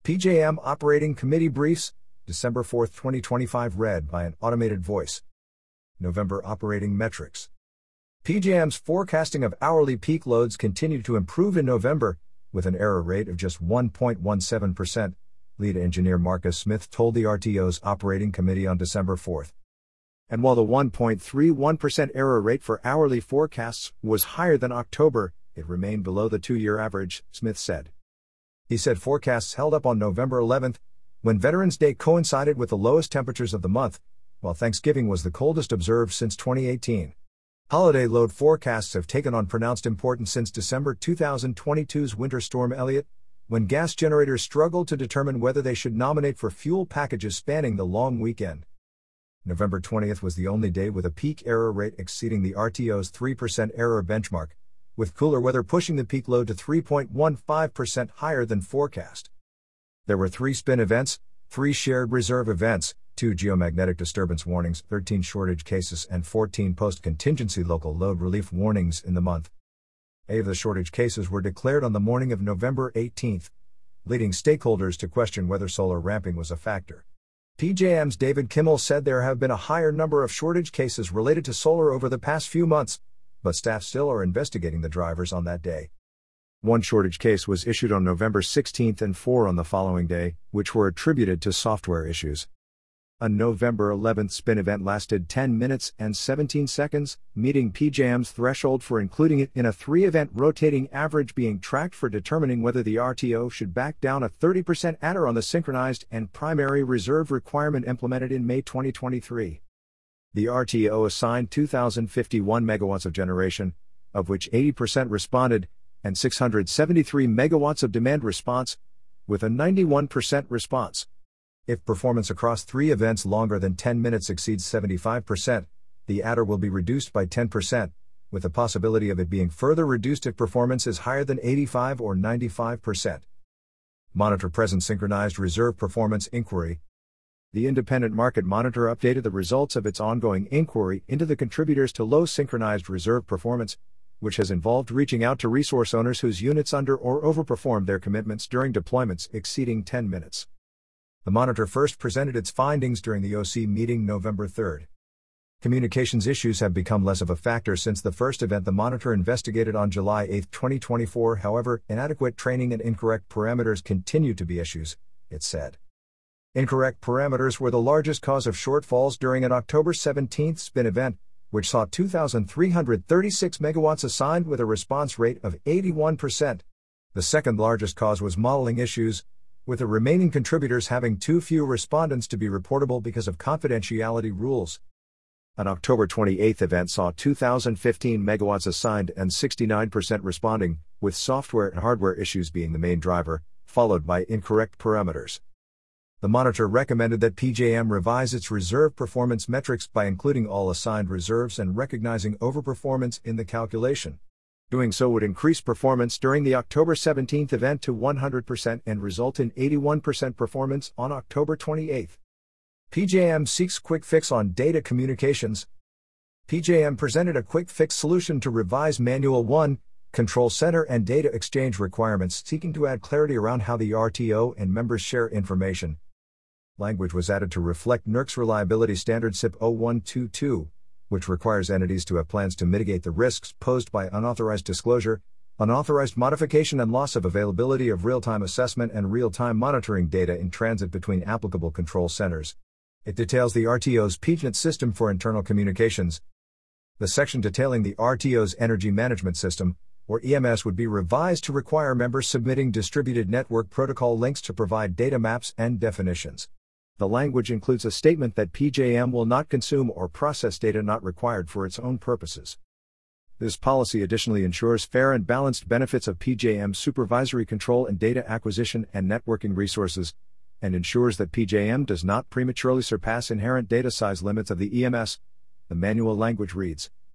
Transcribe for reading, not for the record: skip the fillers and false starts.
PJM Operating Committee Briefs, December 4, 2025, read by an automated voice. November Operating Metrics. PJM's forecasting of hourly peak loads continued to improve in November, with an error rate of just 1.17%, lead engineer Marcus Smith told the RTO's Operating Committee on December 4. And while the 1.31% error rate for hourly forecasts was higher than October, it remained below the two-year average, Smith said. He said forecasts held up on November 11, when Veterans Day coincided with the lowest temperatures of the month, while Thanksgiving was the coldest observed since 2018. Holiday load forecasts have taken on pronounced importance since December 2022's Winter Storm Elliott, when gas generators struggled to determine whether they should nominate for fuel packages spanning the long weekend. November 20th was the only day with a peak error rate exceeding the RTO's 3% error benchmark, with cooler weather pushing the peak load to 3.15% higher than forecast. There were 3 spin events, 3 shared reserve events, 2 geomagnetic disturbance warnings, 13 shortage cases, and 14 post-contingency local load relief warnings in the month. 8 of the shortage cases were declared on the morning of November 18, leading stakeholders to question whether solar ramping was a factor. PJM's David Kimmel said there have been a higher number of shortage cases related to solar over the past few months, but staff still are investigating the drivers on that day. 1 shortage case was issued on November 16 and 4 on the following day, which were attributed to software issues. A November 11 spin event lasted 10 minutes and 17 seconds, meeting PJM's threshold for including it in a 3-event rotating average being tracked for determining whether the RTO should back down a 30% adder on the synchronized and primary reserve requirement implemented in May 2023. The RTO assigned 2,051 megawatts of generation, of which 80% responded, and 673 megawatts of demand response, with a 91% response. If performance across 3 events longer than 10 minutes exceeds 75%, the adder will be reduced by 10%, with the possibility of it being further reduced if performance is higher than 85 or 95%. Monitor present synchronized reserve performance inquiry. The Independent Market Monitor updated the results of its ongoing inquiry into the contributors to low synchronized reserve performance, which has involved reaching out to resource owners whose units under or overperformed their commitments during deployments exceeding 10 minutes. The monitor first presented its findings during the OC meeting November 3. Communications issues have become less of a factor since the first event the monitor investigated on July 8, 2024. However, inadequate training and incorrect parameters continue to be issues, it said. Incorrect parameters were the largest cause of shortfalls during an October 17 spin event, which saw 2,336 megawatts assigned with a response rate of 81%. The second largest cause was modeling issues, with the remaining contributors having too few respondents to be reportable because of confidentiality rules. An October 28 event saw 2,015 megawatts assigned and 69% responding, with software and hardware issues being the main driver, followed by incorrect parameters. The monitor recommended that PJM revise its reserve performance metrics by including all assigned reserves and recognizing overperformance in the calculation. Doing so would increase performance during the October 17 event to 100% and result in 81% performance on October 28. PJM seeks quick fix on data communications. PJM presented a quick fix solution to revise Manual 1, Control Center and Data Exchange requirements, seeking to add clarity around how the RTO and members share information. Language was added to reflect NERC's reliability standard CIP 0122, which requires entities to have plans to mitigate the risks posed by unauthorized disclosure, unauthorized modification and loss of availability of real-time assessment and real-time monitoring data in transit between applicable control centers. It details the RTO's PGNet system for internal communications. The section detailing the RTO's Energy Management System, or EMS, would be revised to require members submitting distributed network protocol links to provide data maps and definitions. The language includes a statement that PJM will not consume or process data not required for its own purposes. This policy additionally ensures fair and balanced benefits of PJM's supervisory control and data acquisition and networking resources, and ensures that PJM does not prematurely surpass inherent data size limits of the EMS, the manual language reads.